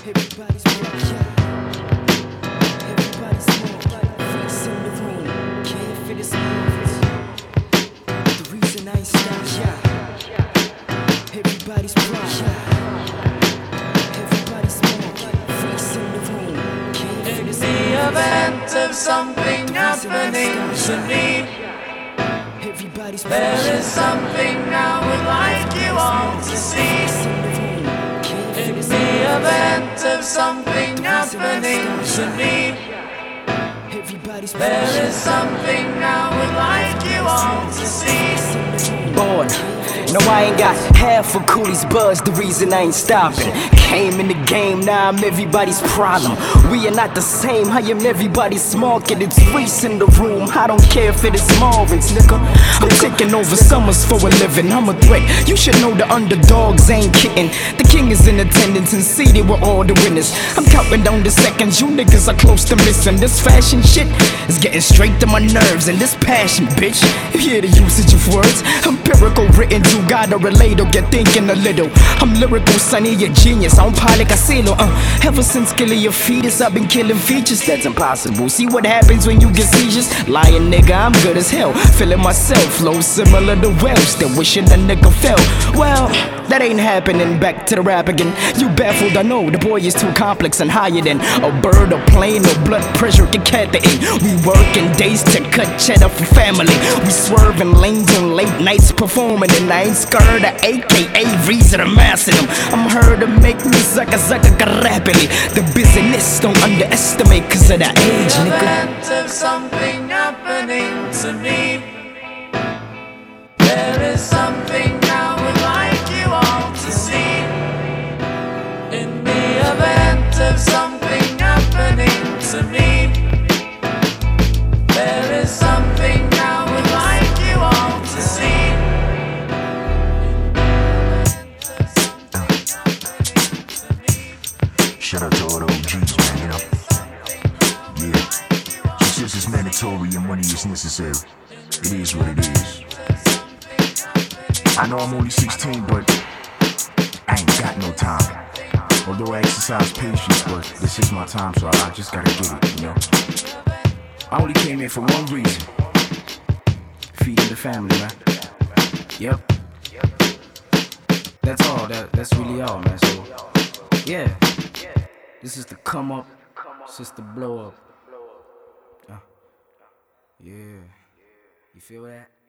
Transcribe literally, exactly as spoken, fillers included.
Everybody's broke, yeah. Everybody's small, face in the room. Can't fit a small. The reason I ain't stopped, yeah. Everybody's broke, yeah. Everybody's small, face in the room. Can't fit a small. In the event of something happening to me, Everybody's there is something I would like you all to see. In the event of something happening to me, there is something I would like you all to see. Born. No, I ain't got half of Cooley's buzz, the reason I ain't stopping. Came in the game, now I'm everybody's problem. We are not the same, I am everybody's market. It's Reese in the room, I don't care if it is Marvin's, nigga. I'm taking over summers for a living, I'm a threat. You should know the underdogs ain't kidding. The king is in attendance and seated with all the winners. I'm counting down the seconds, you niggas are close to missing. This fashion shit is getting straight to my nerves. And this passion, bitch, you hear the usage of words. Empirical written, you gotta relate or get thinking a little. I'm lyrical, sonny, a genius. I'm Polly Casilo. Uh, ever since killing your fetus, I've been killing features. That's impossible. See what happens when you get seizures? Lying nigga, I'm good as hell. Feeling myself, flow similar to Welsh. Still wishing a nigga fell. Well, that ain't happening. Back to the rap again. You baffled, I know. The boy is too complex and higher than a bird or plane or blood pressure can cat the in. We working days to cut cheddar for family. We swerving lanes on late nights performing, and I ain't scared of A K A reason I'm massing them. I'm heard to make me sucka sucka rapidly. The business don't underestimate cause of that age, nigga. In the event of something happening to me, there is something I would like you all to see. In the event of something happening to me, there is something I would like you all to see. Shout out to all the O Gs, man, you know. Yeah. Success is mandatory and money is necessary. It is what it is. I know I'm only sixteen, but I ain't got no time. Although I exercise patience, but this is my time, so I just gotta get it, you know. I only came here for one reason. Feeding the family, man. Yep. That's all, that, that's really all, man, so yeah. This is the come up, this is the blow up. Uh, yeah. You feel that?